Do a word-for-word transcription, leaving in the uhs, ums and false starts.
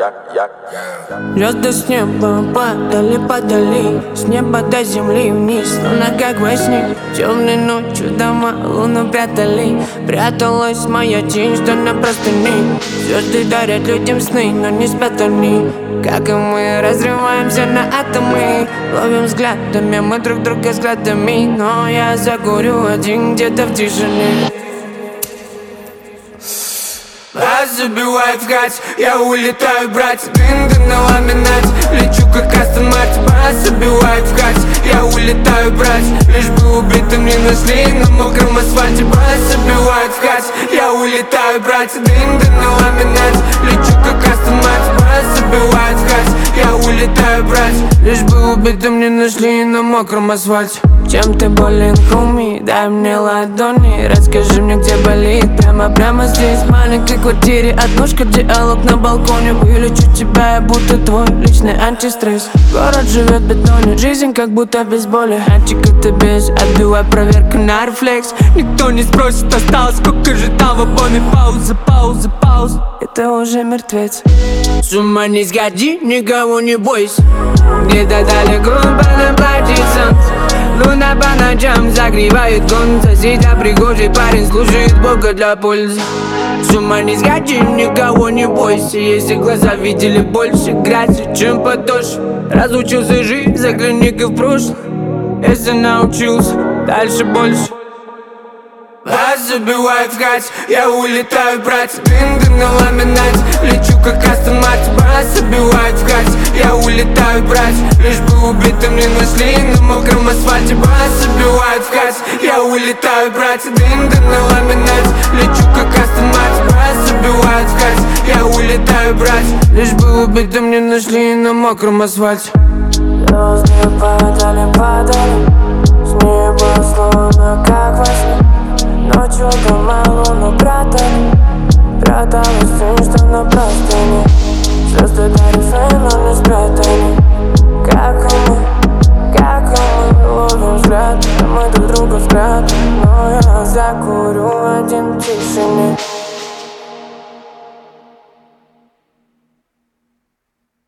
Звезды с неба падали, падали, с неба до земли вниз, словно как во сне. Темной ночью дома луну прятали, пряталась моя тень, что на простыне. Звезды дарят людям сны, но не спят они. Как и мы, разрываемся на атомы, ловим взглядами мы друг друга взглядами. Но я закурю один где-то в тишине. Вас забивает в гать, я улетаю брать дым-дым на ламинат, лечу как Астон Мартин. Вас забивает в гать, я улетаю брать, лишь бы убитым не нашли на мокром асфальте. Вас забивает в гать, я улетаю брать дым-дым на ламинат, лечу как Астон Мартин. Вас забивает в гать, я улетаю брать, лишь бы убитым не нашли на мокром асфальте. Чем ты болен, хуми? Дай мне ладони, расскажи мне, где болит. Прямо, прямо здесь, в маленькой квартире, однушка, диалог на балконе. Вылечу тебя, я будто твой личный антистресс. Город живет в бетоне, жизнь как будто без боли. Антик это без, отбивай проверку на рефлекс. Никто не спросит, осталось, сколько же там в обойме. Пауза, пауза, пауза, это уже мертвец. С ума не сходи, никого не бойся. Где-то далеко падает платье солнце, луна по ночам загревает конца. Сидя пригожий парень слушает Бога для пользы. С ума не сходи, никого не бойся. Если глаза видели больше грязи, чем потоше. Разучился жить, загляни-ка в прошлое. Если научился, дальше больше. Вас забивает в гать, я улетаю брать дым-дым на ламинат, лечу как Астон Мартин. Вас забивает в гать, я улетаю брать, лишь бы убитым не нашли на мокром асфальте. Вас забивает в гать, я улетаю брать дым-дым на ламинат, лечу как Астон Мартин. Вас забивает в гать, я улетаю брать, лишь бы убитым не нашли на мокром асфальте. Звезды падали, падали, с неба словно как во сне. Ночью дома луну прятали, пряталась тень, что на простыне. Звезды дарят сны, но не спрятаны. Как и мы, как и мы, ловим взгляд, мы друг друга взгляд. Но я закурю один в тишине.